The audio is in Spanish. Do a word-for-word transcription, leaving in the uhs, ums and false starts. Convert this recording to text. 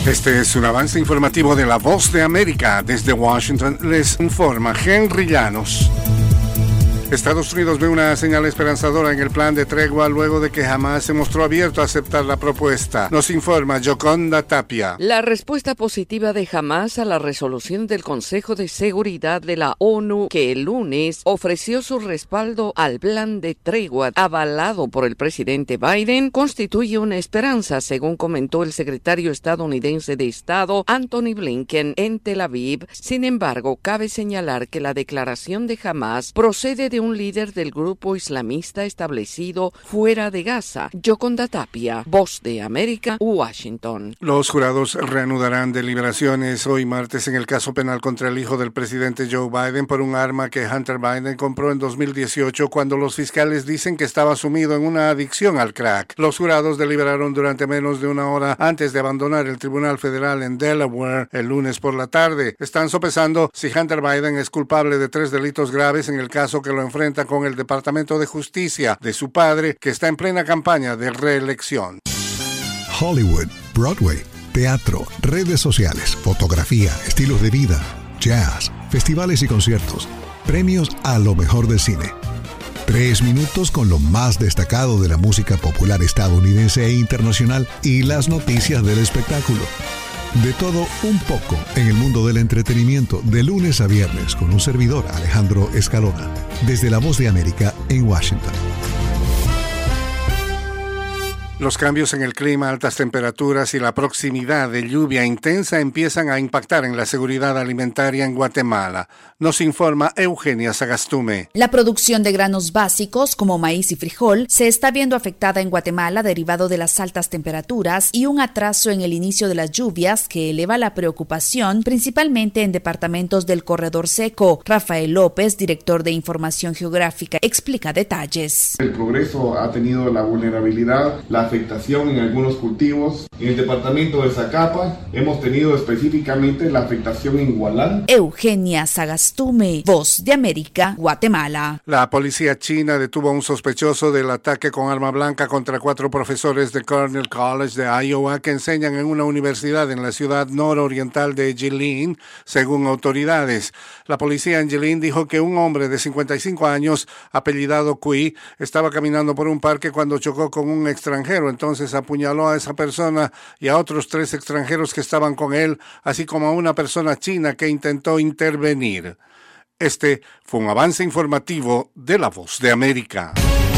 Este es un avance informativo de La Voz de América. Desde Washington les informa Henry Llanos. Estados Unidos ve una señal esperanzadora en el plan de tregua luego de que Hamás se mostró abierto a aceptar la propuesta. Nos informa Yoconda Tapia. La respuesta positiva de Hamás a la resolución del Consejo de Seguridad de la ONU, que el lunes ofreció su respaldo al plan de tregua avalado por el presidente Biden, constituye una esperanza, según comentó el secretario estadounidense de Estado Antony Blinken en Tel Aviv. Sin embargo, cabe señalar que la declaración de Hamás procede de un líder del grupo islamista establecido fuera de Gaza. Yoconda Tapia, Voz de América, Washington. Los jurados reanudarán deliberaciones hoy martes en el caso penal contra el hijo del presidente Joe Biden por un arma que Hunter Biden compró en dos mil dieciocho cuando los fiscales dicen que estaba sumido en una adicción al crack. Los jurados deliberaron durante menos de una hora antes de abandonar el Tribunal Federal en Delaware el lunes por la tarde. Están sopesando si Hunter Biden es culpable de tres delitos graves en el caso que lo enfrenta con el Departamento de Justicia de su padre, que está en plena campaña de reelección. Hollywood, Broadway, teatro, redes sociales, fotografía, estilos de vida, jazz, festivales y conciertos, premios a lo mejor del cine. Tres minutos con lo más destacado de la música popular estadounidense e internacional y las noticias del espectáculo. De todo un poco en el mundo del entretenimiento, de lunes a viernes, con un servidor, Alejandro Escalona, desde La Voz de América en Washington. Los cambios en el clima, altas temperaturas y la proximidad de lluvia intensa empiezan a impactar en la seguridad alimentaria en Guatemala. Nos informa Eugenia Sagastume. La producción de granos básicos como maíz y frijol se está viendo afectada en Guatemala derivado de las altas temperaturas y un atraso en el inicio de las lluvias que eleva la preocupación principalmente en departamentos del corredor seco. Rafael López, director de Información Geográfica, explica detalles. El progreso ha tenido la vulnerabilidad, la afectación en algunos cultivos. En el departamento de Zacapa hemos tenido específicamente la afectación en Hualán. Eugenia Sagastume, Voz de América, Guatemala. La policía china detuvo a un sospechoso del ataque con arma blanca contra cuatro profesores de Cornell College de Iowa que enseñan en una universidad en la ciudad nororiental de Jilin, según autoridades. La policía en Jilin dijo que un hombre de cincuenta y cinco años, apellidado Cui, estaba caminando por un parque cuando chocó con un extranjero. Entonces apuñaló a esa persona y a otros tres extranjeros que estaban con él, así como a una persona china que intentó intervenir. Este fue un avance informativo de La Voz de América.